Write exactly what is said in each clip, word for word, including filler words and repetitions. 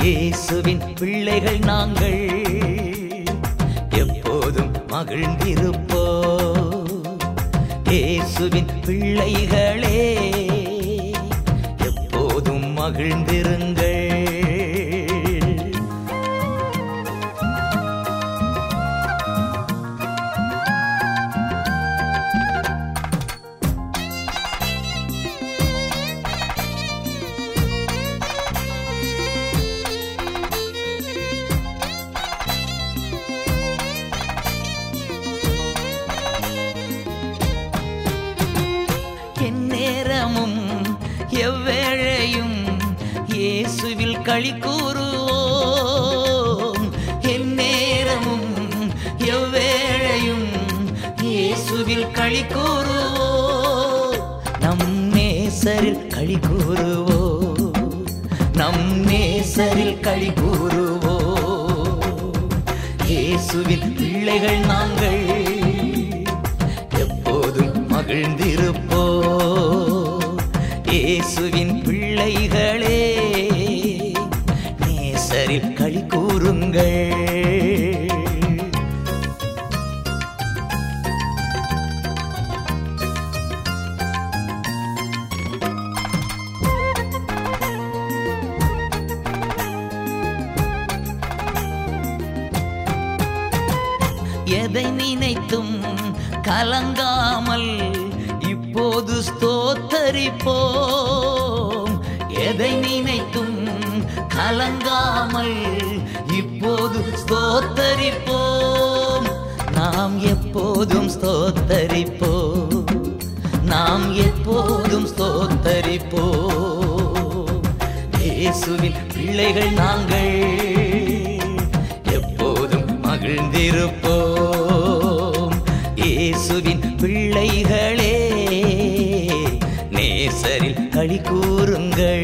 இயேசுவின் பிள்ளைகள் நாங்கள் எப்போதும் மகிழ்ந்திருப்போம். இயேசுவின் பிள்ளைகளே எப்போதும் மகிழ்ந்திருங்கள். எந்நேரமும் எவ்வேளையும் இயேசுவில் களி கூறுவோம். எந்நேரமும் எவ்வேளையும் இயேசுவில் களி கூறுவோம். நம் நேசரில் களி கூறுவோம். நம் நேசரில் களி கூறுவோம். இயேசுவின் பிள்ளைகள் நாங்கள் எப்போதும் மகிழ்ந்திருப்போம். இயேசுவின் பிள்ளைகளே நேசரில் களி கூறுங்கள். எதை நினைத்தும் கலங்காமல் இப்போது ஸ்தோத்தரிப்போம். எதை நினைத்தும் கலங்காமல் இப்போது ஸ்தோத்தரிப்போம். நாம் எப்போதும் ஸ்தோத்தரிப்போம். நாம் எப்போதும் ஸ்தோத்தரிப்போம். இயேசுவின் பிள்ளைகள் நாங்கள் எப்போதும் மகிழ்ந்திருப்போம். இயேசுவின் பிள்ளைகளே நேசரில் களி கூறுங்கள்.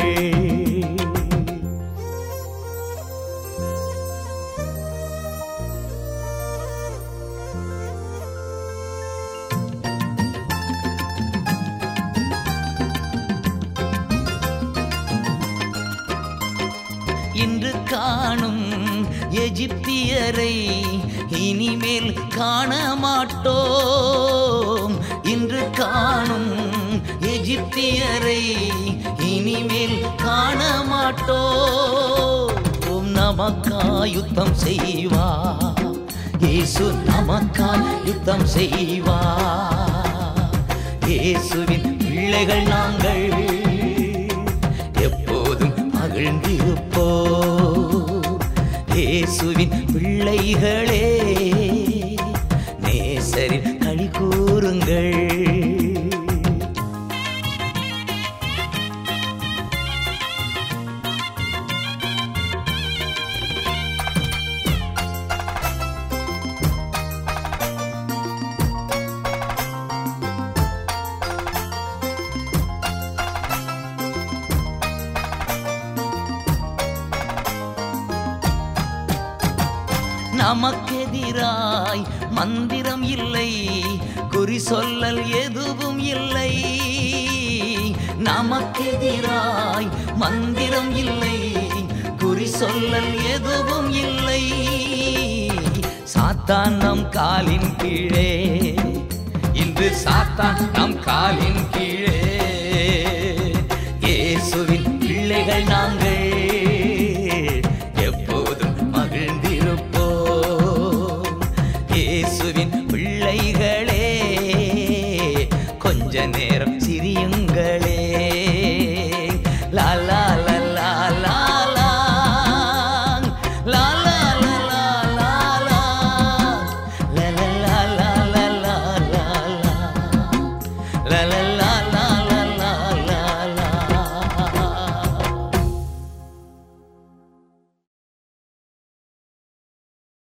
இன்று காணும் எகிப்தியரை இனிமேல் காண மாட்டோம். இன்று காணும் எகிப்தியரை இனிமேல் காண மாட்டோம். நமக்காய் யுத்தம் செய்வார் இயேசு, நமக்காய் யுத்தம் செய்வார். இயேசுவின் பிள்ளைகள் நாங்கள் எப்போதும் மகிழ்ந்திருப்போம். இயேசுவின் பிள்ளைகளே நேசரில் களி கூறுங்கள். நமக்கெதிராய் மந்திரம் இல்லை, குறி சொல்லல் எதுவும் இல்லை. நமக்கெதிராய் மந்திரம் இல்லை, குறி சொல்லல் எதுவும் இல்லை. சாத்தான் நம் காலின் கீழே, இன்று சாத்தான் நம் காலின் கீழே. இயேசுவின் பிள்ளைகள் நாங்கள்